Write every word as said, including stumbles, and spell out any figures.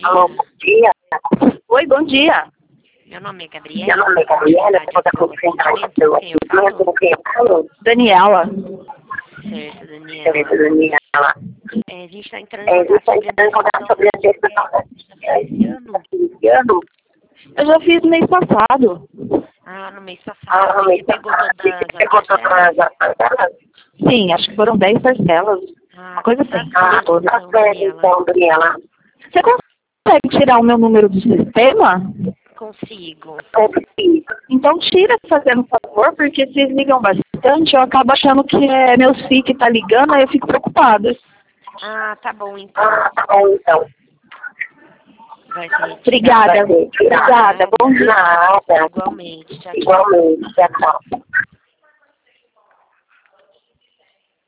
dia. Alô, bom dia. Oi, bom dia. Meu nome é Gabriela. Meu nome é Gabriela, eu vou dar confiança do quem eu falo. Daniela. Certo, Daniela. Certo, Daniela. É, a gente está entrando É, em a gente está contato sobre a entrando em contato sobre a gestação esse ano. desse ano. Eu já fiz mês passado. Ah, no mês Ah, passado. no E mês você pegou passado. todas Você as pegou parcelas? todas as parcelas? Sim, acho que foram dez parcelas. Ah, Uma coisa assim. tá Ah, certo, tá então, certo, Daniela. então, Daniela. Você consegue tirar o meu número do sistema? Consigo. Consigo. Então tira, fazendo favor, porque vocês ligam bastante, eu acabo achando que é meu filho que tá ligando, aí eu fico preocupada. Ah, tá bom, então. Ah, tá bom, então. Vai ser retirado. Obrigada, obrigada. Bom dia. Nada. Igualmente. Tchau, tchau. Igualmente. Tchau, tchau.